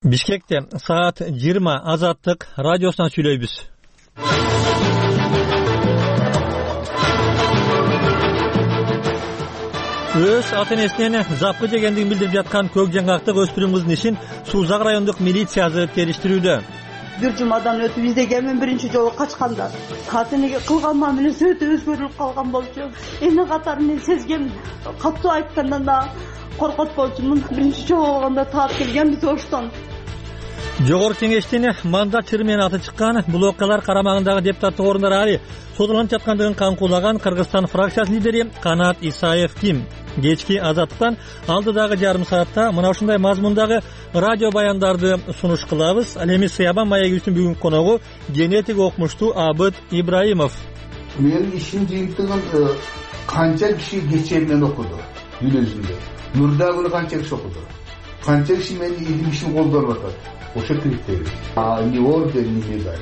Бишкекте саат 20 Азаттык радиосунан сүйлөйбүз. Өз ата-энесинен запкы жегендигин билдирип жаткан көк жаңгактык өспүрүм кыздын ишин Суузак райондук милициясы териштирүүдө. Бир жумадан өтүп издегенмин, биринчи жолу качканда. Ата-энеге кылган мамилеси өтө өзгөрүлүп калган болчу. Эми катары мен сезгем, катуу айткандан да коркот болчумун. Биринчи жолу болгондо таап келгенбиз оштон. Жогорку кеңештин мандат чыры менен аты чыккан бул окуялар карамагындагы депутаттык орундар ари сотолонуп жаткандыгын камкуулаган Кыргызстан фракциясынын лидери Канат Исаев ким? Кечки Азаттыктан алдыдагы жарым саатта мына ушундай мазмундагы радио баяндарды сунуш кылабыз. Ал эми Сыябан маегибиздин бүгүнкү коногу генетик окумуштуу Абыт Ибраимов. Менин ишим жыйынтыгын канча киши кечээ окуду дүнөзүндө. Нурдагы канча киши окуду. Канча киши менин илим ишин колдонуп атат. Ошо критерий. Не орден, не медаль.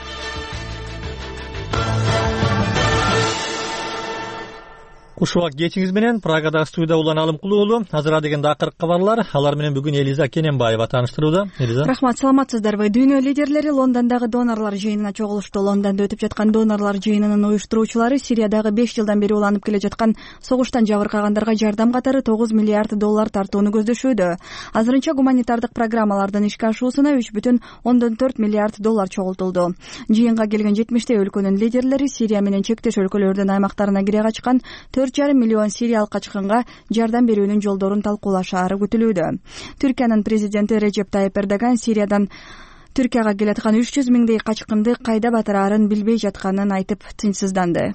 Кушубак кечиңиз менен Прагада студияда Улан Алымкулуу уулу. Азыр дегенде акыркы кабарлар. Алар менен бүгүн Элиза Кененбаева тааныштырууда. Элиза. Рахмат, саламатсыздарбы? Дүйнө лидерлери Лондондогу донорлор жыйынына чогулушту. Лондондо өтүп жаткан донорлор жыйынынын уюштуруучулары Сириядагы 5 жылдан бери уланып келе жаткан согуштан жабыркагандарга жардам катары $9 миллиард тартууну көздөшүүдө. Азырынча гуманитардык программалардын ишке ашуусуна $3.4 миллиард чогултулду. Жыйынга келген 70 өлкөнүн лидерлери Сирия менен чектеш өлкөлөрдүн аймактарына кире качкан 4,5 миллион сириялык качкынга жардам берүүнүн жолдорун талкуулашаары күтүлүүдө. Түркиянын президенти Режеп Тайип Эрдоган Сириядан Түркияга келаткан 300 миңдей качкынды кайда батырарын билбей жатканын айтып тынчсызданды.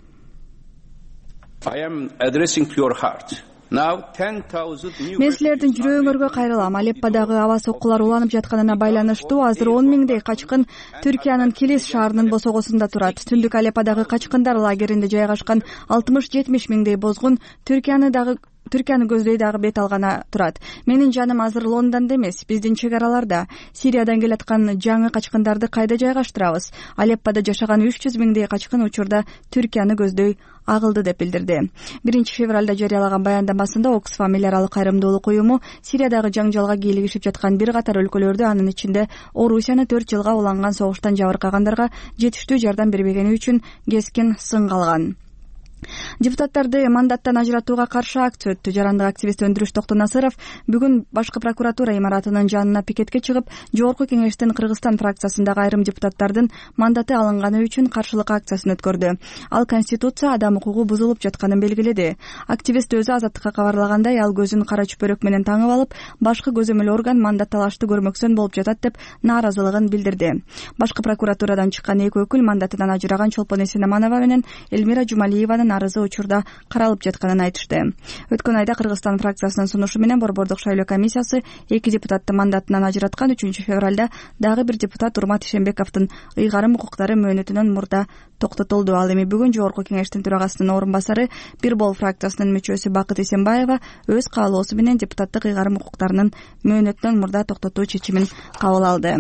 Мен силердин жүрөгүңөргө кайрылам. Алепподагы аба соккулар уланып жатканына байланыштуу азыр 10 миңдей качкын Түркиянын Килис шаарынын босогосунда турат. Түндүк Алепподагы качкындар лагеринде жайгашкан 60-70 миңдей бозгун Түркияны көздөй дагы бет алгана турат. Менин жаным азыр Лондондо эмес, биздин чек араларда. Сириядан келаткан жаңы качкындарды кайда жайгаштырабыз? Алеппода жашаган 300 миңдей качкын учурда Түркияны көздөй агылды деп билдирди. 1-февралда жарыялаган баяндамасында Оксфам эл аралык кайрымдуулук уюму Сириядагы жаңжалга кийлигишип жаткан бир катар өлкөлөрдү, анын ичинде Орусияны 4 жылга уланган согуштан жабыркагандарга жетиштүү жардам бербегени үчүн кескин сынга алган. Депутаттарды мандаттан ажыратууга каршы акция өттү. Жарандык активист Өндүрүш Токтонасыров бүгүн башкы прокуратура имаратынын жанына пикетке чыгып, Жогорку кеңештин Кыргызстан фракциясындагы айрым депутаттардын мандаты алынганы үчүн каршылык акциясын өткөрдү. Ал Конституция адам укугу бузулуп жатканын белгиледи. Активист өзү Азаттыкка кабарлагандай, ал көзүн кара чүпөрөк менен таңып алып, башкы көзөмөл орган мандат талашты көрмөксөн болуп жатат деп нааразылыгын билдирди. Башкы прокуратурадан чыккан эки өкүл мандатынан ажыраган Чолпон Эсенаманова менен Элмира Жумалиеванын арызы учурда каралып жатканын айтышты. Өткөн айда Кыргызстан фракциясынын сунушу менен Борбордук шайлоо комиссиясы эки депутатты мандатынан ажыраткан. 3-февралда дагы бир депутат Урмат Ишембековдун ыйгарым укуктары мөөнөтүнөн мурда токтотулду. Ал эми бүгүн Жогорку кеңештин төрагасынын орун басары Бир Бол фракциясынын мүчөсү Бакыт Эсенбаева өз каалоосу менен депутаттык ыйгарым укуктарынын мөөнөтүнөн мурда токтотуу чечимин кабыл алды.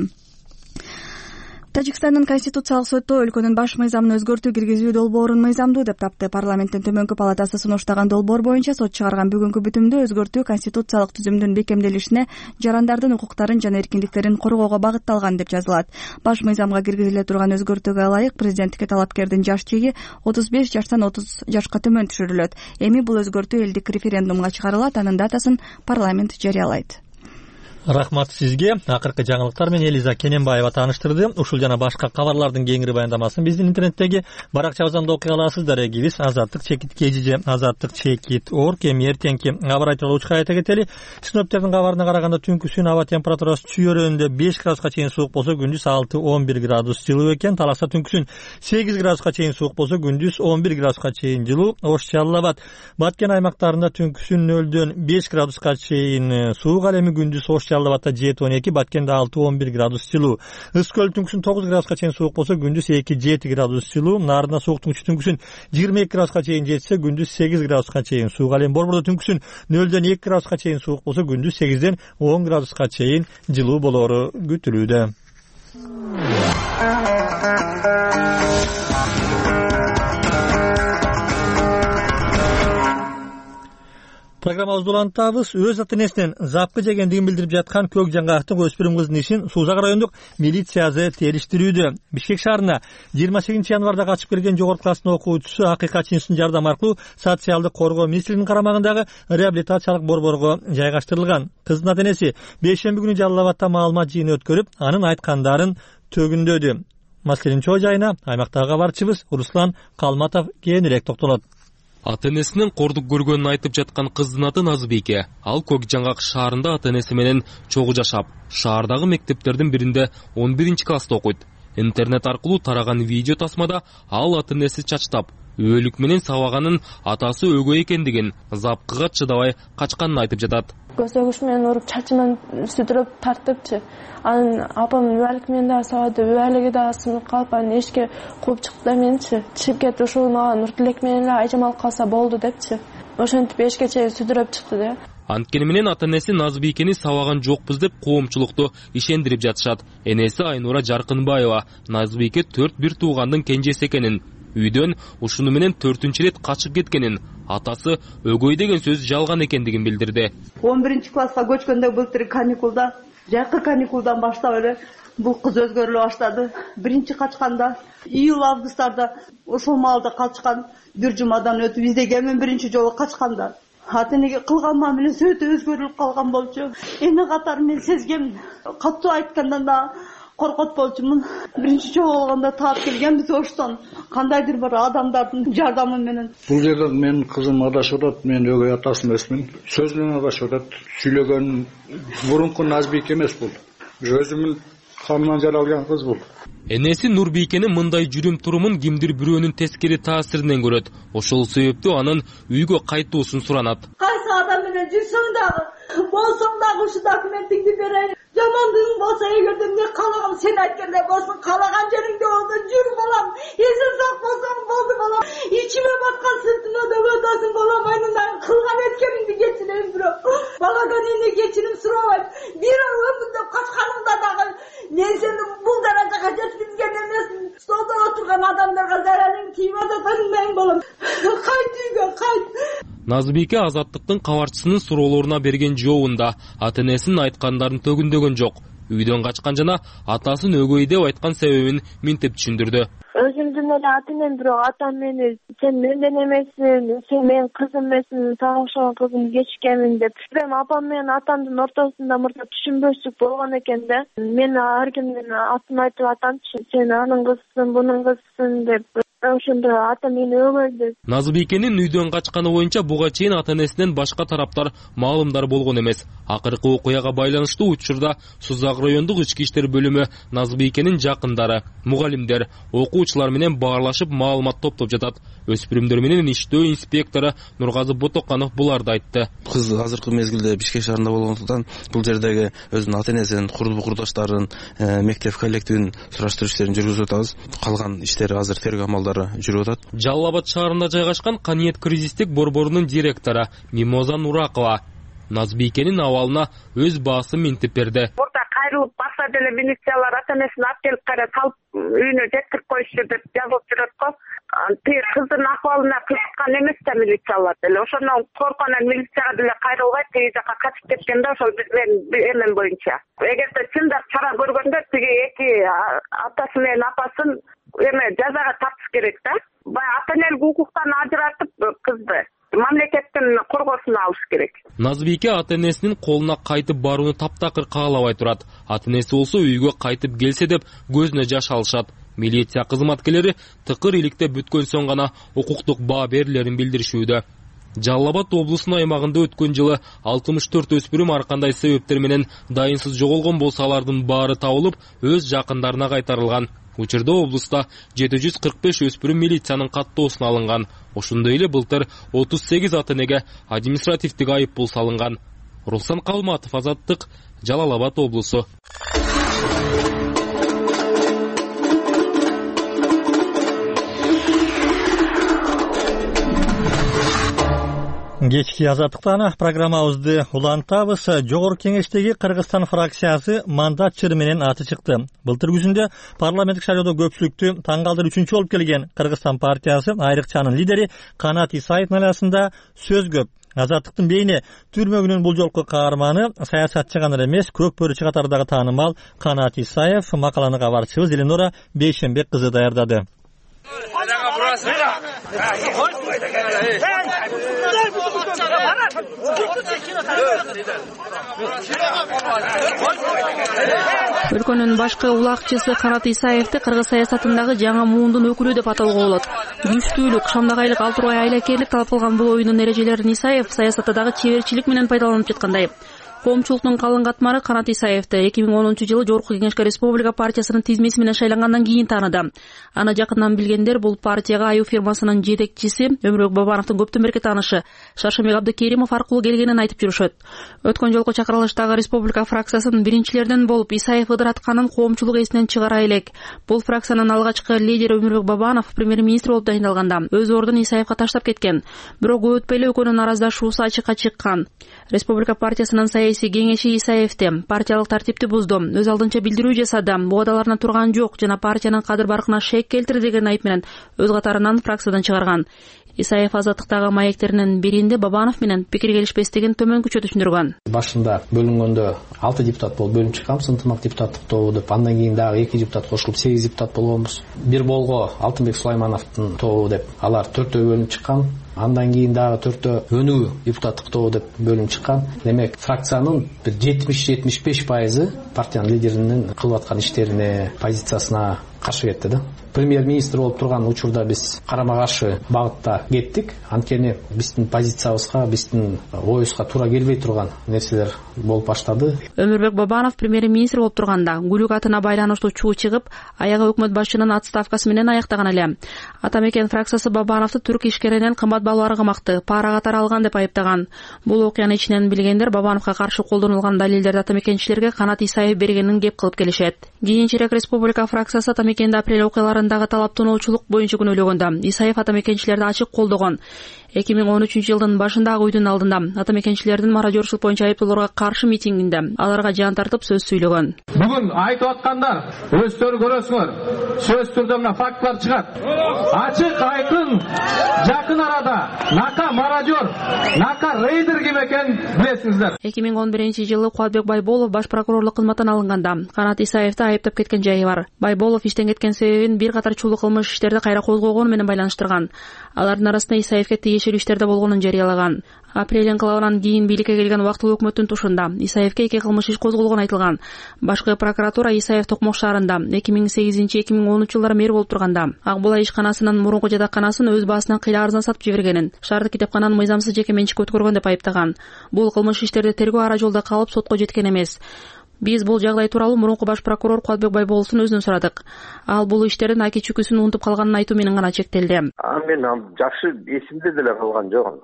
Тажикстандын Конституциялык соту өлкөнүн баш мыйзамын өзгөртүү киргизүү долбоорун мыйзамдуу деп тапты. Парламенттин төмөнкү палатасы сунуштаган долбоор боюнча сот чыгарган бүгүнкү бүтүмдө өзгөртүү конституциялык түзүмдүн бекемделишине, жарандардын укуктарын жана эркиндиктерин коргоого багытталган деп жазылат. Баш мыйзамга киргизиле турган өзгөртүүгө ылайык президенттикке талапкердин жаш чеги 35 жаштан 30 жашка төмөн түшүрүлөт. Эми бул өзгөртүү элдик референдумга чыгарылат, анын датасын парламент жарыялайт. Рахмат сизге. Акыркы жаңылыктар менен Элиза Кененбаева тааныштырды. Ушул жана башка кабарлардын кеңири баяндамасын биздин интернеттеги баракчабыздан окуй аласыздар. Эгибиз азаттык чекит kgj азаттык чекит орг. Эми эртеңки аба айтылуучу айта кетели. Синоптиктердин кабарына караганда түнкүсүн аба температурасы чүйөрөндө 5 градуска чейин суук болсо, күндүз 6-11 градус жылуу экен. Таласта түнкүсүн 8 градуска чейин суук болсо, күндүз 11 градуска чейин жылуу. Ош Жалал Абад, Баткен аймактарында түнкүсүн 0-дөн 5 градуска чейин суук, ал эми күндүз Ош Жалал Абадта 7-12, Баткенде 6-11 градус жылуу. Ыскөл түнкүсүн 9 градуска чейин суук болсо, күндүз 2-7 градус жылуу. Нарында сууктун түнкүсүн 22 градуска чейин жетсе, күндүз 8 градуска чейин суук. Ал эми Борбордо түнкүсүн 0-дөн 2 градуска чейин суук болсо, күндүз 8-ден 10 градуска чейин жылуу болоору күтүлүүдө. Программабызды улантабыз. Өз ата-энесинен запкы жегендигин билдирип жаткан Көк Жаңгактын өспүрүм кыздын ишин Суузак райондук милициясы териштирүүдө. Бишкек шаарына 28 январда качып келген жогорку класстын окуучусу Акыйкат Чынсын жардам аркылуу социалдык коргоо министрлигинин карамагындагы реабилитациялык борборго жайгаштырылган. Кыздын ата-энеси бейшемби күнү Жалал Абадта маалымат жыйыны өткөрүп, анын айткандарын төгүндөдү. Маселенин чоо жайына аймактагы кабарчыбыз Руслан Калматов кийинирээк токтолот. Ата-энесинин кордук көргөнүн айтып жаткан кыздын аты Назбике. Ал Көк Жаңгак шаарында ата-энеси менен чогуу жашап, шаардагы мектептердин биринде 11-класста окуйт. Интернет аркылуу тараган видео тасмада ал ата-энеси чачтап, өөлүк менен сабаганын, атасы өгөй экендигин, запкыга чыдабай качканын айтып жатат. Көзөгүш менен уруп, чачыман сүдүрөп тартыпчы. Анын апам үөлүк менен да сабады, үөлүгү да сынып калып, анын эшикке кууп чыкты да менчи. Чыгып кетип ушул мага Нуртилек менен эле айжамал калса болду депчи. Ошентип эшикке чейин сүдүрөп чыкты да. Анткени менен ата-энеси Назбикени сабаган жокпуз деп коомчулукту ишендирип жатышат. Энеси Айнура Жаркынбаева Назбике 4 туугандын кенжеси экенин, үйдөн ушуну менен 4-чү рет качып кеткенин, атасы өгөй деген сөз жалган экендигин билдирди. 11-класска көчкөндө былтыр каникулда, жакы каникулдан баштап эле бул кыз өзгөрүлө баштады. Биринчи качканда июль-августтарда ошол маалда качкан, бир жумадан өтүп издегенмин биринчи жолу качканда. Ата-энеге кылган мамиле өтө өзгөрүлүп калган болчу. Эне катары мен сезгем, катуу айткандан да коркот болчумун. Биринчи жолу болгондо таап келгенбиз оштон. Кандайдыр бир адамдардын жардамы менен. Бул жерде менин кызым адашып атат, мен өгөй атасы эмесмин. Сөз менен адашып атат. Сүйлөгөн мурунку Назбике эмес бул. Өзүмүн канынан жаралган кыз бул. Энеси Нурбикенин мындай жүрүм турумун кимдир бирөөнүн тескери таасиринен көрөт. Ошол себептүү анын үйгө кайтуусун суранат. Кайсы адам менен жүрсөң дагы, болсоң дагы ушу документиңди берейин. Жамандыгың болсо эгерде мен каалаган сен айткандай болсун, каалаган жериңде болсо жүр балам. Эсен сак болсоң болду балам. Ичиме баткан сыртыма да өтөсүң балам. Айнынан кылган эткениңди кечирейин бирок. Баладан эне кечирим сурабайт. Бир өмүндө качканымда дагы мен сени бул даражага жеткизген эмесмин. Столдо отурган адамдарга зарарың тийип атат балам. Кайт үйгө, кайт. Назбике Азаттыктын кабарчысынын суроолоруна берген жообунда ата-энесинин айткандарын төгүндөгөн жок. Үйдөн качкан жана атасын өгөй деп айткан себебин минтип түшүндүрдү. Өзүмдүн эле ата-энем, бирок атам мени сен менден эмессиң, сен менин кызым эмессиң, сага окшогон кызым кечиккенмин деп. Эми апам менен атамдын ортосунда мурда түшүнбөстүк болгон экен да. Мен ар кимдин атын айтып атамчы, сен анын кызысың, бунун кызысың деп. Ошондо ата мени өгөй деп. Назбикенин үйдөн качканы боюнча буга чейин ата-энесинен башка тараптар маалымдар болгон эмес. Акыркы окуяга байланыштуу учурда Суузак райондук ички иштер бөлүмү Назбикенин жакындары, мугалимдер, окуучулар менен баарлашып маалымат топтоп жатат. Өспүрүмдөр менен иштөө инспектору Нургазы Ботоканов буларды айтты. Кыз азыркы мезгилде Бишкек шаарында болгондуктан бул жердеги өзүнүн ата-энесинин, курдаштарын, мектеп коллективин сураштыруу иштерин жүргүзүп атабыз. Калган иштер азыр тергөө амалдары жүрүп атат. Жалал Абад шаарында жайгашкан Каниет кризистик борборунун директору Мимоза Нуракова Назбикенин абалына өз баасын минтип берди. Мурда кайрылып барса деле милициялар ата-энесин алып келип кайра салып үйүнө жеткирип коюшту деп жазылып жүрөт го. Тиги кыздын акыбалына кызыккан эмес да милициялар деле. Ошондон коркунан милицияга деле кайрылбай тиги жака качып кеткен да, ошол биздин эмем боюнча. Эгерде чындап чара көргөндө тиги эки атасы менен апасын жазага тартыш керек да. Баягы ата-энелик укуктан ажыратып кызды мамлекеттин коргоосуна алыш керек. Назбике ата-энесинин колуна кайтып барууну таптакыр каалабай турат. Ата-энеси болсо үйгө кайтып келсе деп көзүнө жаш алышат. Милиция кызматкерлери тыкыр иликте бүткөн соң гана укуктук баа берилерин билдиришүүдө. Жалал Абад облусунун аймагында өткөн жылы 64 өспүрүм ар кандай себептер менен дайынсыз жоголгон болсо алардын баары табылып, өз жакындарына кайтарылган. Учурда облуста 745 өспүрүм милициянын каттоосуна алынган. Ошондой эле былтыр 38 ата-энеге административдик айыппул салынган. Руслан Калматов, Азаттык, Жалал Абад облусу. Кечки Азаттыктан программабызды улантабыз. Жогорку Кеңештеги Кыргызстан фракциясы мандат чыры менен аты чыкты. Былтыр күзүндө парламенттик шайлоодо көпчүлүктү таң калтырып 3-чү болуп келген Кыргызстан партиясы айрыкчанын лидери Канат Исаев айласында сөз көп. Азаттыктын бейне түрмөгүнүн бул жолку каарманы саясатчы гана эмес, көк бөрүчү катардагы таанымал Канат Исаев. Макаланы кабарчыбыз Эленора Бейшенбек кызы даярдады. Өлкөнүн башкы улакчысы Канат Исаевди кыргыз саясатындагы жаңы муундун өкүлү деп аталууга болот. Күчтүүлүк, шамдагайлык, алтырбай айла-керлик талап кылган бул оюнун эрежелерин Исаев саясаттагы чеберчилик менен пайдаланып жаткандай. Коомчулуктун калың катмары Канат Исаевди 2010-жылы Жогорку Кеңешке Республика партиясынын тизмеси менен шайлангандан кийин тааныды. Аны жакындан билгендер бул партияга Аю фирмасынын жетекчиси Өмүрбек Бабановдун көптөн берки таанышы Шаршембек Абдыкеримов аркылуу келгенин айтып жүрүшөт. Өткөн жолку чакырылыштагы Республика фракциясынын биринчилеринен болуп Исаев ыдыратканын коомчулук эсинен чыгара элек. Бул фракциянын алгачкы лидери Өмүрбек Бабанов премьер-министр болуп дайындалганда өз ордун Исаевга таштап кеткен. Бирок көп өтпөй эле экөөнүн араздашуусу ачыкка чыккан. Республика партиясынын саясий кеңеши Исаевди партиялык тартипти бузду, өз алдынча билдирүү жасады, убадаларына турган жок жана партиянын кадыр баркына шек келтирди деген айып менен өз катарынан фракциядан чыгарган. Исаев Азаттыктагы маектеринин биринде Бабанов менен пикир келишпестигин төмөнкүчө түшүндүргөн. Башында бөлүнгөндө 6 депутат болуп бөлүнүп чыкканбыз, ынтымак депутаттык тобу деп. Андан кийин дагы 2 депутат кошулуп 8 депутат болгонбуз. Бир болго Алтынбек Сулаймановдун тобу деп алар 4төө бөлүнүп чыккан. Андан кийин дагы 4төө өнүү депутаттык тобу деп бөлүнүп чыккан. Демек фракциянын бир 70-75% партиянын лидеринин кылып аткан иштерине, позициясына каршы кетти да. Премьер-министр болуп турган учурда биз карама-каршы багытта кеттик. Анткени биздин позициябызга, биздин оюбузга туура келбей турган нерселер болуп баштады. Өмүрбек Бабанов премьер-министр болуп турганда гүлүк атына байланыштуу чуу чыгып, аягы өкмөт башчынын отставкасы менен аяктаган эле. Атамекен фракциясы Бабановду түрк ишкеринен кымбат баалуу аргымакты пара катары алган деп айыптаган. Бул окуяны ичинен билгендер Бабановго каршы колдонулган далилдерди атамекенчилерге Канат Исаев бергенин кеп кылып келишет. Кийинчерээк Республика фракциясы атамекенде апрель окуяларындагы талаптануучулук боюнча күнөөлөгөндө Исаев атамекенчилерди ачык колдогон. 2013-жылдын башындагы үйдүн алдында атамекенчилердин мародёрчулук боюнча айыптоолорго каршы митингинде аларга жан тартып сөз сүйлөгөн. Бүгүн айтып аткандар өздөрү көрөсүңөр. Сөз түрдө мына фактлар чыгат. Ачык айкын жакын арада нака мародёр, нака рейдер ким экенин билесиңиздер. 2011-жылы Кубатбек Байболов баш прокурорлук кызматтан алынганда Канат Исаевди айыптап кеткен жайы бар. Байболов иштен кеткен себебин бир катар чулуу кылмыш иштерди кайра козгогону менен байланыштырган. Алардын арасында Исаевге тиешелүү иштерде болгонун жарыялаган. Апрель инкылабынан кийин бийликке келген убактылуу өкмөттүн тушунда Исаевге 2 кылмыш иш козголгону айтылган. Башкы прокуратура Исаев Токмок шаарында 2008-2010 жылдары мэр болуп турганда Акбулай ишканасынын мурунку жатаканасын өз баасынан кыйла арзан сатып жибергенин, шаардык китепкананын мыйзамсыз жеке менчикке өткөргөн деп айыптаган. Бул кылмыш иштерди тергөө ара жолдо калып сотко жеткен эмес. Биз бул жагдай тууралуу мурунку баш прокурор Кубатбек Байболовдун өзүнөн сурадык. Ал бул иштердин аки чүкүсүн унутуп калганын айтуу менен гана чектелди. Мен жакшы эсимде деле калган жок.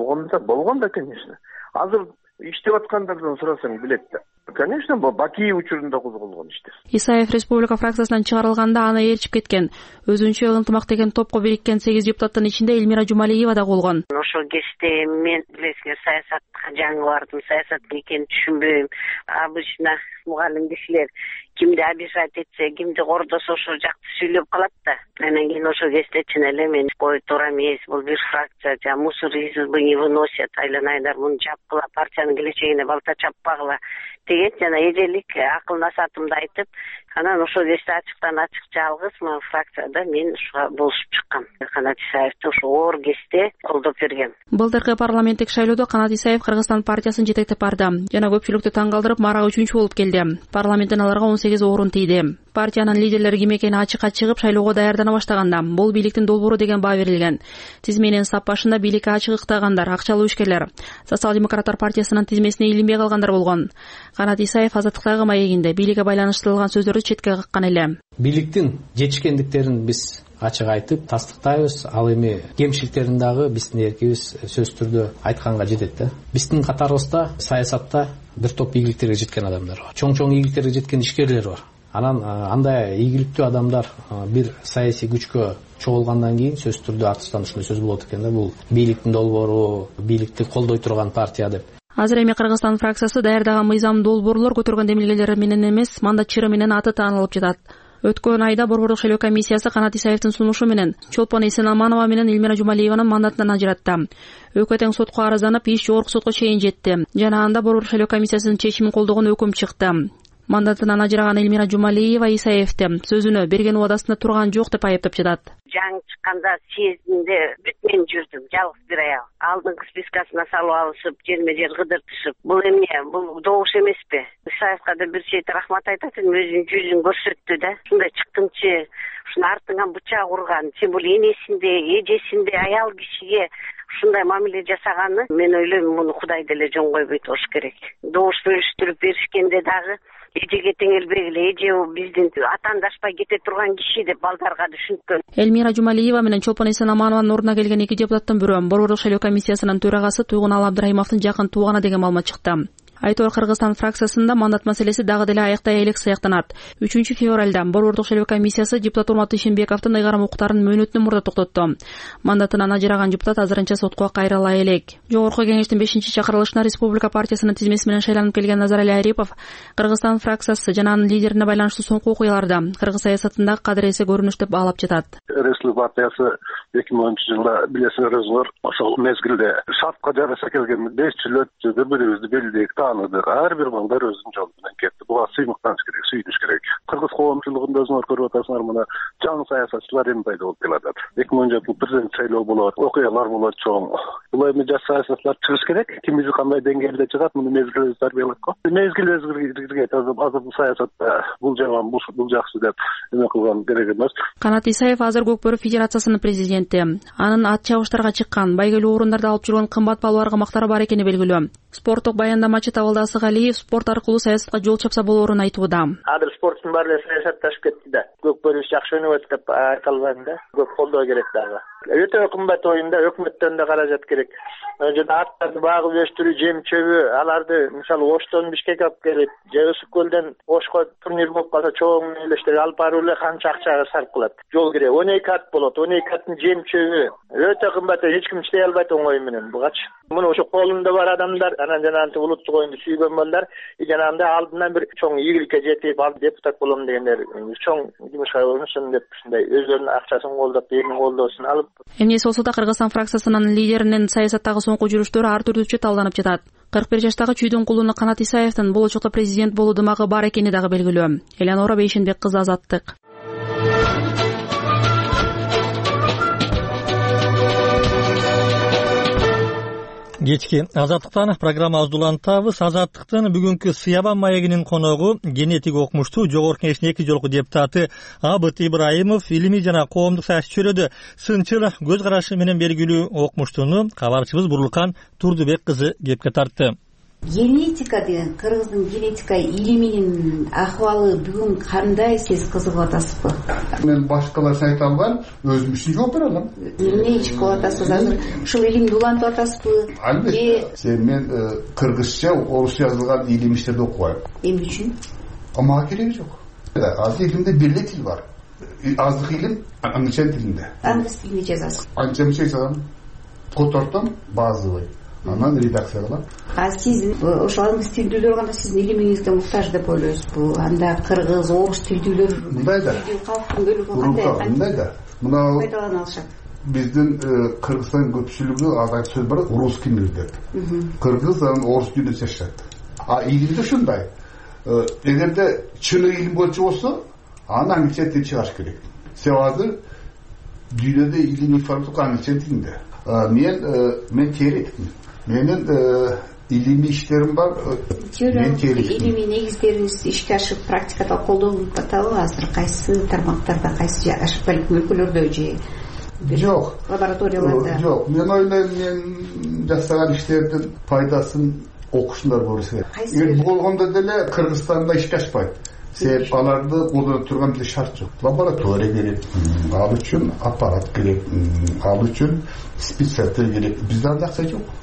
Болгон да, конечно. Азыр иштеп аткандардан сурасаң билет да. Конечно, бул Баки учурунда козголгон иштер. Исаев Республика фракциясынан чыгарылганда аны ээрчип кеткен. Өзүнчө ынтымак деген топко бириккен 8 депутаттын ичинде Элмира Жумалиева да болгон. Ошол кезде мен билесиңер саясатка жаңы бардым, саясат экенин түшүнбөйм. Обычно мугалим кишилер кимди обижать этсе, кимди кордосо ошо жакты сүйлөп калат да. Анан кийин ошол кезде чын эле мен ой туура эмес, бул бир фракция, мусор из избы не выносят, айланайдар муну жапкыла, партиянын келечегине балта чаппагыла деген жана эжелик акыл насаатымды айтып, анан ошол кезде ачыктан ачык жалгыз мына фракцияда мен ушуга болушуп чыккам. Канат Исаевди ошо оор кезде колдоп бергем. Былтыркы парламенттик шайлоодо Канат Исаев Кыргызстан партиясын жетектеп барды жана көпчүлүктү таң калтырып марак 3-чү болуп келди. Парламенттен аларга 18 орун тийди. Партиянын лидерлери ким экени ачыкка чыгып шайлоого даярдана баштаганда бул бийликтин долбоору деген баа берилген. Тизменин сап башында бийликке ачык ыктагандар, акчалуу ишкерлер, социал-демократтар партиясынын тизмесине илинбей калгандар болгон. Канат Исаев Азаттыктагы маегинде бийликке байланыштырылган сөздөрдү четке каккан эле. Бийликтин жетишкендиктерин биз ачык айтып тастыктайбыз. Ал эми кемчиликтерин дагы биздин эркибиз сөз түрдө айтканга жетет да. Биздин катарыбызда саясатта бир топ ийгиликтерге жеткен адамдар бар. Чоң-чоң ийгиликтерге жеткен ишкерлер бар. Анан андай ийгиликтүү адамдар бир саясий күчкө чогулгандан кийин сөзсүз түрдө артынан ушундай сөз болот экен да, бул бийликтин долбоору, бийликти колдой турган партия деп. Азыр эми Кыргызстан фракциясы даярдаган мыйзам долбоорлор көтөргөн демилгелери менен эмес, мандат чыры менен аты таанылып жатат. Өткөн айда Борбордук шайлоо комиссиясы Канат Исаевдин сунушу менен Чолпон Эсенаманова менен Элмира Жумалиеванын мандатынан ажыратты. ӨК тең сотко арызданып, иш жогорку сотко чейин жетти. Жана анда Борбордук шайлоо комиссиясынын чечимин колдогон өкүм чыкты. Мандатынан ажыраган Элмира Жумалиева Исаевди сөзүнө берген убадасында турган жок деп айыптап жатат. Жаңы чыкканда съездинде бүт мен жүрдүм, жалгыз бир аял. Алдыңкы спискасына салып алышып, жерме-жер кыдыртышып. Бул эмне? Бул добуш эмеспи? Исаевга да бир чейит рахмат айтат, өзүнүн жүзүн көрсөттү да. Ушундай чыктыңчы, ушуну артыңан бычак урган, тем более энесинде, эжесинде аял кишиге ушундай мамиле жасаганы, мен ойлойм, муну Кудай деле жон койбойт болуш керек. Добуш бөлүштүрүп беришкенде дагы эжеге теңелбегиле, эже биздин атаандашпай кете турган киши деп балдарга түшүнткөн. Элмира Жумалиева менен Чолпон Эсенаманованын ордуна келген эки депутаттын бирөө Борбордук шайлоо комиссиясынын төрагасы Туйгуналы Абдрайымовдун жакын тууганы деген маалымат чыкты. Айтор Кыргызстан фракциясында мандат маселеси дагы деле аяктай элек сыяктанат. 3 февралда Борбордук шайлоо комиссиясы депутат Урмат Ишенбековдун ыйгарым укуктарын мөөнөтүнөн мурда токтотту. Мандатынан ажыраган депутат азырынча сотко кайрыла элек. Жогорку кеңештин 5-чакырылышына Республика партиясынын тизмеси менен шайланып келген Назарали Арипов Кыргызстан фракциясы жана анын лидерине байланыштуу соңку окуяларда кыргыз саясатындагы кадыресе көрүнүш деп баалап жатат. Республика партиясы 2010-жылда билесиңер, ошол мезгилде шартка жараша келген 5 жыл өттү, бири-бирибизди белгилейик, тааныдык. Ар бир балдар өзүнүн жолу менен кетти. Буга сыймыктаныш керек, сүйүнүш керек. Кыргыз коомчулугунда өзүңөр көрүп атасыңар, мына жаңы саясатчылар эми пайда болуп келатат. 2010 президент шайлоо болот, окуялар болот чоң. Бул эми жаш саясатчылар чыгыш керек. Ким биз кандай деңгээлде чыгат, муну мезгил өзү тарбиялайт го. Мезгил өзгөргөн азыр бул саясатта бул жаман, бул жакшы деп эме кылган керек эмес. Канат Исаев азыр Көкбөрү Федерациясынын президенти. Анын ат чабыштарга чыккан, байгелүү орундарда алып жүргөн кымбат балуу аргамактары бар экени белгилүү. Спорттук баяндамачы Табылды Асыгалиев спорт аркылуу саясатка жол чапса болоорун айтууда. Азыр спорттун баары эле саясатташып кетти да. Көкбөрү жакшы өнөбөт деп айта албайм да. Көп колдоо керек дагы. Өтө кымбат оюнда өкмөттөн да каражат керек. Жана аттарды багып өстүрүү, жем чөбү, аларды мисалы Оштон Бишкекке алып келип, же Ысык көлдөн Ошко турнир болуп калса чоң элештер алып баруу эле канча акчага сарп кылат. Жол керек. 12 ат болот. 12 аттын жем чөбү өтө кымбат, эч ким иштей албайт оңой менен. Бугачы муну ошо колунда бар адамдар, анан жанагынтип улуттук оюнду сүйгөн балдар, жанагындай алдынан бир чоң ийгиликке жетип, ал депутат болом дегендер чоң жумушка орунушун деп ушундай өздөрүнүн акчасын колдоп, элдин колдоосун алып. Эмнеси болсо да Кыргызстан фракциясынын лидеринин саясаттагы соңку жүрүштөрү ар түрдүүчө талданып жатат. 41 жаштагы чүйдүн кулуну Канат Исаевдин болочокто президент болуу дымагы бар экени дагы белгилүү. Элеонора Бейшенбек кызы, Азаттык. Кечки Азаттыктан программабызды улантабыз. Азаттыктын бүгүнкү Сыябан маегинин коногу генетик окумуштуу Жогорку Кеңештин 2 жолку депутаты Абыт Ибраимов, илимий жана коомдук саясат чөйрөдө сынчыл көз карашы менен белгилүү окумуштууну кабарчыбыз Бурлукан Турдубек кызы кепке тартты. Генетика деген кыргыздын генетика илиминин акыбалы бүгүн кандай, сиз кызыгып атасызбы? Мен башкаларча айта албайм, өзүм үчүн жооп бере алам. Эмне ич кылып атасыз азыр? Ушул илимди улантып атасызбы? Албетте. Мен кыргызча, орусча жазылган илим иштерди окубайм. Эмне үчүн? Мага кереги жок. Азыр илимде бир эле тил бар. Аздык илим англис тилинде. Англис тилинде жазасыз. Анча жазам. Котортом базовый. Анан редакция кылам. Сиз ошол англис тилдүүлөр гана сиздин илимиңизге муктаж деп ойлойсузбу? Анда кыргыз, орус тилдүүлөр мындай да. Калктын бөлүгү кандай? Мындай да. Мына пайдалана алышат. Биздин Кыргызстан көпчүлүгү андай сөз бар, русский мир деп. Кыргыз анан орус тилинде жашашат. Илимде ушундай. Эгерде чыны илим болчу болсо, аны англисче тил чыгарыш керек. Себеби азыр дүйнөдө илим информатика англисче тилинде. Мен теоретикмин. Менин илимий иштерим бар. Илимий негиздериңиз ишке ашып практикада колдонуп атабы? Азыр кайсы тармактарда, кайсы ашып балким өлкөлөрдө же? Жок. Лабораторияларда? Жок. Мен ойлойм, мен жасаган иштердин пайдасын окушундар болушу керек. Болгондо деле Кыргызстанда ишке ашпайт. Себеп аларды колдонуп турган деле шарт жок. Лаборатория керек, ал үчүн аппарат керек, ал үчүн специалисттер керек. Бизде андай акча жок.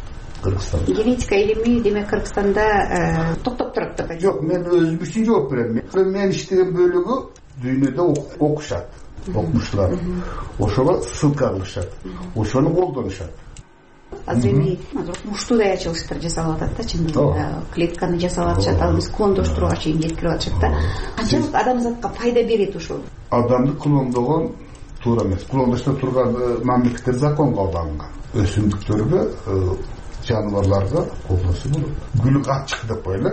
Кыргызстанда. Генетика илими демек Кыргызстанда токтоп турат деп. Жок, мен өзүм үчүн жооп берем. Мен иштеген бөлүгү дүйнөдө окушат, окумуштуулар. Ошого ссылка кылышат. Ошону колдонушат. Азыр эми окумуштуудай ачылыштар жасалып атат да, чындыгында клетканы жасап атышат, ал эмес клондоштурууга чейин жеткирип атышат да. Канчалык адамзатка пайда берет ошол? Адамды клондогон туура эмес. Клондошто турган мамлекеттер законго алынган. Өсүмдүктөргө, жаныбарларга колдонсо болот. Гүлүк ачык деп коелу.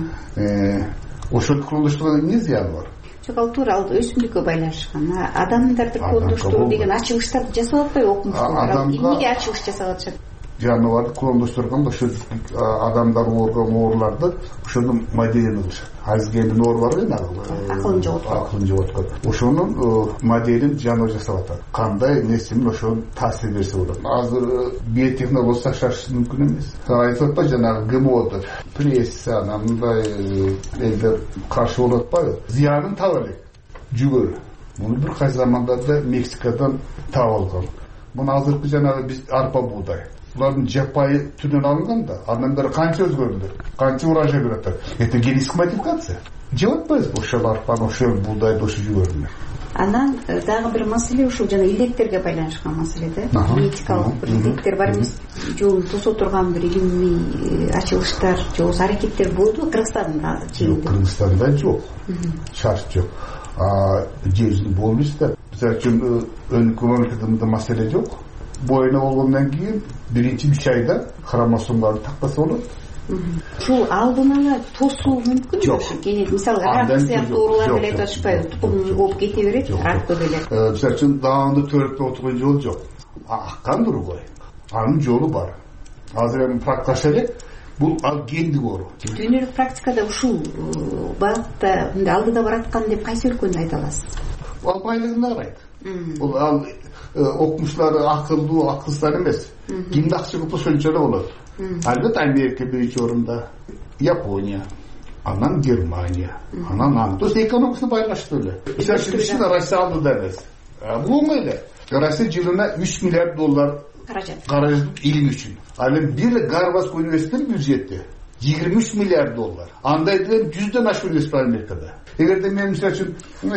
Ошол клондоштурган эмне зыяны бар? Жок, ал туура, ал өсүмдүккө байланышкан. Адамдарды клондоштуруу деген ачылыштарды жасап атпайбы окумуштуулар? Эмнеге ачылыш жасап атышат? Жаныбарды клондоштурганда ошо адамдар ооруган ооруларды ошону моделин кылышат. Азгендин оору бар эми, акылын жоготкон. Ошонун моделин жаныбар жасап атат. Кандай нерсени ошону таасир берсе болот. Азыр биотехнология шашышы мүмкүн эмес. Айтып атпайбы жанагы ГМО, пресса, мындай элдер каршы болуп атпайбы? Зыянын таба элек. Жүгөр. Муну бир кайсы замандарда Мексикадан таап алган. Муну азыркы жанагы биз арпа буудай. Булардын жапайы түрүнөн алынган да, андан бери канча өзгөрдү, канча урожай берип атат. Это генетическая модификация. Жеп атпайбызбы ошол арпаны, ошол буудайды, ошо жүгөрүнө. Анан дагы бир маселе ушул жана илдеттерге байланышкан маселе да. Генетикалык бир илдеттер бар эмес. Жолун тосо турган бир илимий ачылыштар, же болбосо аракеттер болду Кыргызстанда чейин? Кыргызстанда жок. Шарт жок. Жер жүзүндө болуп эмес да. Мисалы үчүн өнүккөн мамлекеттерде маселе жок. Бойына болгондон кийин биринчи 3 айда хромосомдарды тактаса болот. Ушул алдын ала тосуу мүмкүнбү? Мисалы рак сыяктуу оорулар деле айтып атышпайбы? Тукум болуп кете берет, ракка деле. Мисалы үчүн даамды төрөтүп отурган жол жок. Аккан другой. Анын жолу бар. Азыр эми практикалаша элек, бул ал гендик оору. Дүйнөлүк практикада ушул багытта алдыда бараткан деп кайсы өлкөнү айта аласыз? Ал байлыгына карайт. Бул ал окумуштуулар акылдуу, акылсыздар эмес. Кимде акча көп ошончо эле болот. Албетте Америка биринчи орунда, Япония, анан Германия, анан то есть экономикасы байлаштуу эле. Мисалы Россия алдыда эмес. Бул оңой эле. Россия жылына 3 миллиард доллар каражат илим үчүн. Ал эми бир Гарвардский университеттин бюджети 23 миллиард доллар. Андай деле 100дөн ашык университет Америкада. Эгерде мен мисалы үчүн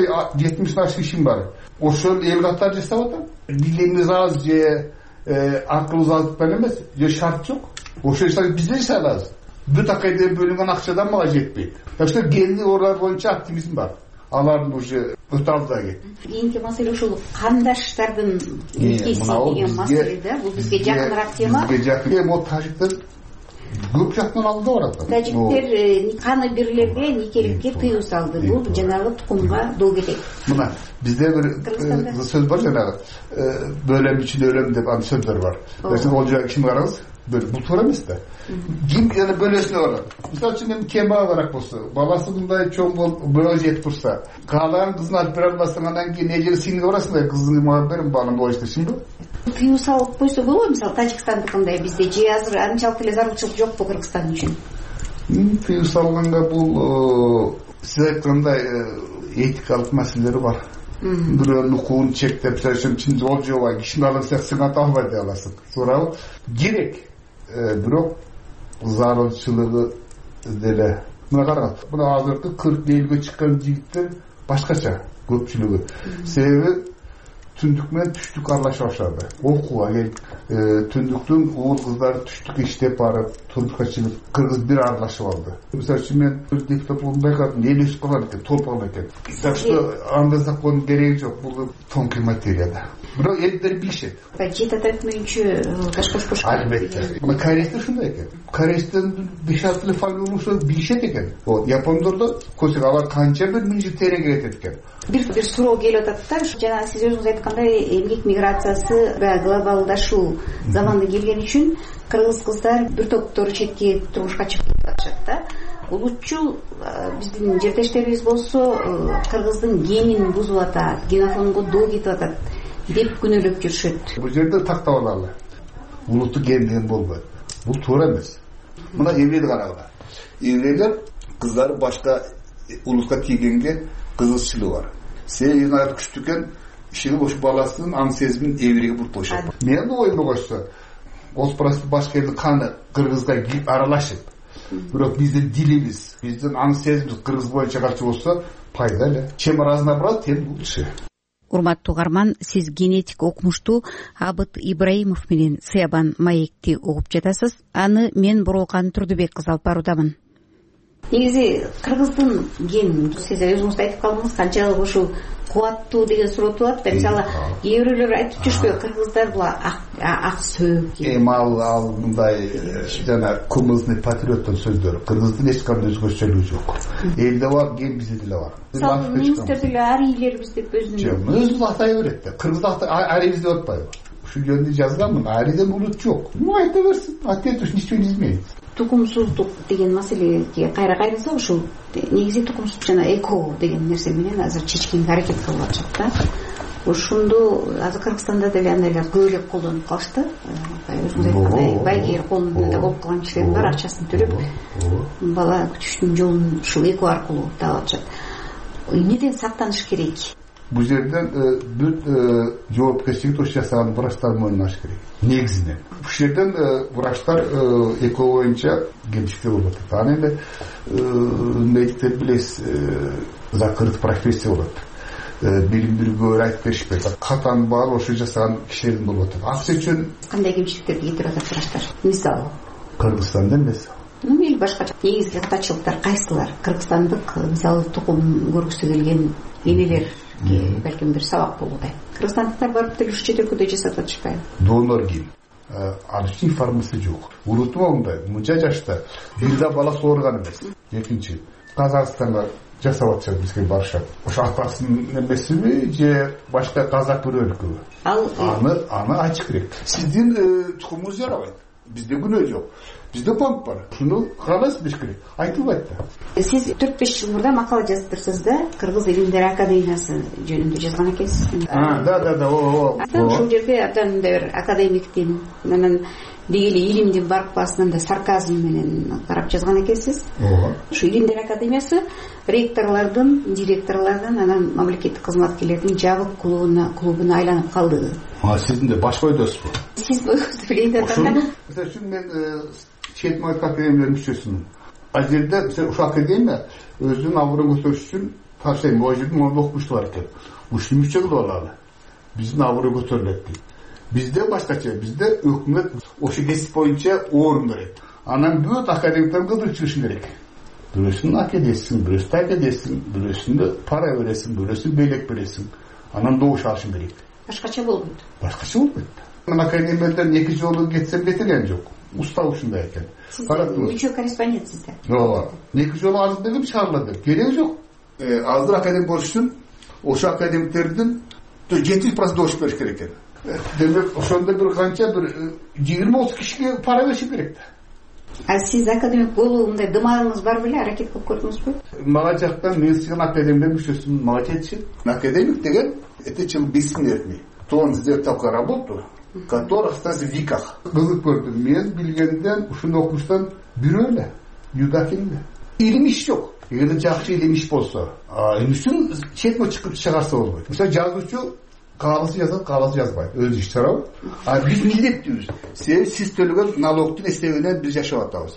70 ашык ишим бар, ошол эл катары жасап атам. Билимиз аз же акылыбыз аздыктан эмес, же шарт жок. Ошол ишти бизде жасай алабыз. Бүт акайда бөлүнгөн акчадан мага жетпейт. Так что гендик оорулар боюнча активизм бар. Алардын уже өтө алда кетти. Кийинки маселе ушул кандаштардын никеси деген маселе да. Бул бизге жакыныраак тема. Бизге жакын. Мо тажиктер көп жактан алда барат. Тажиктер каны бирлерге никеликке тыюу салды. Бул жанагы тукумга дол кетет. Мына бизде бир сөз бар жанагы бөлөм үчүн өлөм деп аны сөздөр бар. Ол жагы ким караңыз? Бул туура эмес да. Ким жана бөлөсүнө барат. Мисалы үчүн кема барак болсо, баласы мындай чоң болуп бөлө жетип турса, каалаган кызын алып бере албасаң, андан кийин эжеге сиңиге барасың да, кызыңды мага бер, балам ойштурсуңбу? Тыюу салып койсо болобу? Мисалы Тажикстандыкындай бизде же азыр анчалык эле зарылчылык жокпу Кыргызстан үчүн? Тыюу салганга бул сиз айткандай этикалык маселелери бар. Бирөөнүн укугун чектеп, чын жол жобой, кишини алып сен ата албай дей аласың. Туурабы? Керек. Бирок зарылчылыгы деле. Мына караңыз, мына азыркы 40-50ге чыккан жигиттер башкача көпчүлүгү. Себеби түндүк менен түштүк аралаша баштады. Окууга келип, түндүктүн уул кыздары түштүккө иштеп барып, турмушка чыгып, кыргыз бир аралашып алды. Мисалы үчүн мен депутат болгондо байкадым, эл өсүп калган экен, толуп калган экен. Так что андай закондун кереги жок, бул тонкий материя да. Бирок элдер билишет. Жети ата өтмөйүнчө кашкош. Албетте. Мына Корейде ушундай экен. Корейден 5-6 тил фамилия билишет экен. Вот Япондордо көсөк алар канча бир миң жыл терең кетет экен. Бир суроо келип атат да, жана сиз өзүңүз айткандай эмгек миграциясы да глобалдашуу заманы келген үчүн кыргыз кыздар бир топтору четке турмушка чыгып атышат да. Улутчул биздин жердештерибиз болсо кыргыздын генин бузуп атат, генофондго доо кетип атат деп күнөөлөп жүрүшөт. Бул жерде тактап алалы. Улутту ген деген болбойт. Бул туура эмес. Мына еврейди карагыла. Еврейлер кыздары башка улутка тийгенге кызыкчылыгы бар. Себеби ар күчтү экен, ишиги бош баласынын аң сезимин еврейге буруп коюшат. Мен оюмду койсо, Оспорасы башкердин каны кыргызга аралашып, бирок биздин дилибиз, биздин аң сезимибиз кыргыз боюнча каршы болсо пайда эле. Чем разнообразие, тем лучше. Урматтуу угарман, сиз генетик окумуштуу Абыт Ибраимов менен Сыябан маекти угуп жатасыз. Аны мен Бурулкан Турдубек кызы алып баруудамын. Негизи кыргыздын ген, сиз өзүңүз айтып калдыңыз, канчалык ушул кубаттуу деген суроо туулат да. Мисалы, кээ бирөөлөр айтып жүрүшпөйбү, кыргыздар бул ак сөөк. Ал мындай жана кумызный патриоттун сөздөр. Кыргыздын эч кандай өзгөчөлүгү жок. Элде бар, ген бизде деле бар. Мисалы, немистер деле арийлербиз деп өзүн актай берет да. Кыргызда арийбиз деп атпайбы? Ушул жөнүндө жазганмын. Арийден улут жок. Айта берсин. Ответ уж ничего не изменит. Тукумсуздук деген маселеге кайра кайрылсак, ушул негизи тукумсуз жана эко деген нерсе менен азыр чечкенге аракет кылып атышат да. Ошондо азыр Кыргызстанда деле андайлар көбүрөөк колдонуп калышты. Өзүңүз айткандай, байгер колунда болуп калган кишилер бар, акчасын төлөп бала күтүштүн жолун ушул эко аркылуу таап атышат. Эмнеден сактаныш керек? Бул жерден бүт жоопкерчиликти ош жасаган врачтар мойнуна керек. Негизинен. Бул жерден врачтар эко боюнча кемчиктер болуп атат. Аны эле медиктер билесиз, закрыт профессия болот. Билим биргөө айтып беришпейт. Катан бар ошо жасаган кишилер болуп атат. Акча үчүн кандай кемчиликтерди кетирип атат врачтар? Мисалы, Кыргызстанда эмес. Или башкача негизги катачылыктар кайсылар? Кыргызстандык мисалы тукум көргүсү келген энелер балким бир сабак болуудай. Кыргызстандыктар барып деле ушу чет өлкөдө жасап атышпайбы? Донор ген. Анын информация жок. Урутма мындай, мынча жашта бирде баласы ооруган эмес. Экинчи, Казакстанга жасап атышат, бизге барышат. Ошо атасынын эмесиби же башка казак бир өлкөбү? Аны ачык керек. Сиздин тукумуңуз жарабайт. Бизде күнөө жок. Бизде банк бар. Шуну каалайсыз беш керек. Айтылбайт да. Сиз 4-5 жыл мурда макала жаздырсыз да, Кыргыз Илимдер Академиясы жөнүндө жазган экенсиз. Ошол жерде абдан бир академиктин, анан дегеле илимдин баркпасынан да сарказм менен карап жазган экенсиз. Ушу Илимдер Академиясы ректорлордун, директорлордун, анан мамлекеттик кызматкерлердин жабык клубуна айланып калды. Сиздин де баш койдосузбу? Сиз бойгузду билейин атканда. Мисалы үчүн мен чет мамлекеттик академиялардын мүчөсүмүн. Ал жерде ушул академия өзүнүн абыройун көтөрүш үчүн ташайм, могу жерде мону окумуштуулар экен. Ушуну мүчө кылып алалы. Биздин абырой көтөрүлөт дейт. Бизде башкача, бизде өкмөт ошо кесип боюнча орун берет. Анан бүт академиктер кыдырып чыгыш керек. Бирөөсүн академисин, бирөөсүн академисин, бирөөсүндө пара бересиң, бирөөсүн белек бересиң. Анан добуш алышың керек. Башкача болбойт. Башкача болбойт. Мен академиядан 2 жолу кетсем кетилген жок. Устав ушундай экен. Үчөө корреспондентсизде. Ооба. 2 жолу арыз бердим, чыгарылды. Кереги жок. Азыр академик болуш үчүн ошо академиктердин 70% добуш бериш керек экен. Демек, ошондо бир канча бир 20-30 кишиге пара бериш керек. Сиз академик болуу мындай дымагыңыз бар беле, аракет кылып көрдүңүзбү? Мага жактан мен сиздин академиялар мүчөсүмүн, мага жетишет. Академик деген это человек бессмертный. То он сделает такую работу, которая остается в веках. Кызык көрдүм. Мен билгенден, ушуну окумуштан бирөө эле, Юдакинде. Илим иш жок. Эгерде жакшы илим иш болсо, эмне үчүн четме чыгып чыгарса болбойт? Мисалы, жазуучу кааласа жазат, кааласа жазбайт. Өзү иш чарабы? Биз милдеттүүбүз. Себеби сиз төлөгөн налогдун эсебинен биз жашап атабыз.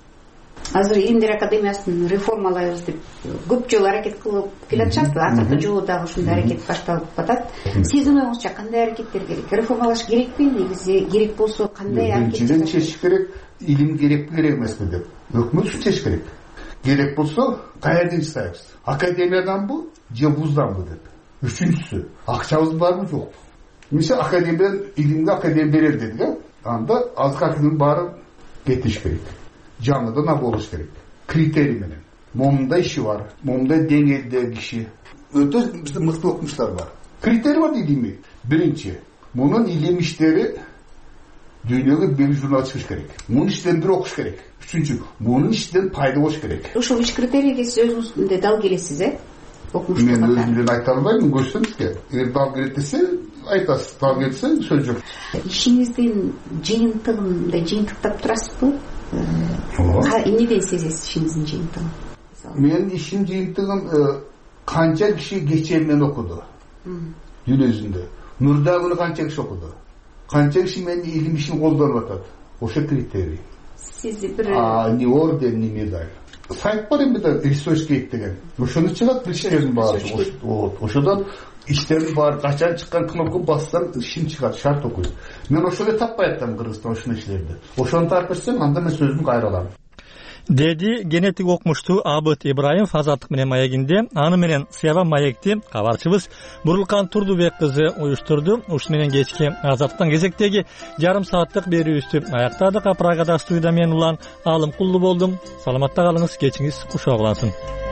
Азыр Илимдер Академиясын реформалайбыз деп көп жолу аракет кылып келатышат. Акыркы жолу дагы ушундай аракет башталып атат. Сиздин оюңузча кандай аракеттер керек? Реформалаш керекпи? Негизи керек болсо кандай аракет? Биринчиден чечиш керек, илим керекпи, керек эмеспи деп. Өкмөт ушу чечиш керек. Керек болсо каерден жасайбыз? Академияданбы же вузданбы деп. Үчүнчүсү, акчабыз барбы жокпу? Мисалы академиядан илимге академия берер дедик, анда азыр академиянын баары кетиш керек. Жаңыдан болуш керек. Критерий менен. Момундай иши бар, момундай деңгээлде киши. Өтө бизде мыкты окумуштар бар. Критерий бар дейдими? Биринчи, мунун илим иштери дүйнөгө белгилүү журнал чыгыш керек. Мунун иштен бир окуш керек. Үчүнчү, мунун иштен пайда болуш керек. Ошол үч критерийге сиз өзүңүз дал келесиз, окумуштуу. Мен өзүмдөн айта албайм, көрсөңүзгө. Эгер дал келет десе, айтасыз, дал келсе сөз жок. Ишиңиздин жыйынтыгын жыйынтыктап турасызбы? Эмнеден сезесиз ишиңиздин жыйынтыгын? Менин ишим жыйынтыгын канча киши кечээ менен окуду. Дүнү жүзүндө. Нурдагүнү канча киши окуду. канча киши менин илим ишин колдонуп атат. Ошо критерий. Сизди бир не орден, не медаль. Сайт бар эми да Researchgate деген. Ошону чыгат иштердин баары. Ошодон иштердин баары качан чыккан кнопка бассаң ишин чыгат, шарт окуйт. Мен ошондой таппай аттым Кыргызстан ошол ишлерди. Ошону таап берсем, анда мен сөзүмдү кайра алам. Деди генетик окумуштуу Абыт Ибраимов Азаттык менен маегинде. Аны менен Сыяба маекти кабарчыбыз Бурулкан Турдубек кызы уюштурду. Ушу менен кечки Азаттыктан кезектеги жарым сааттык берүүбүздү аяктадык. Прагада студияда мен Улан Алым Кулду болдум. Саламатта калыңыз, кечиңиз куш оглансын.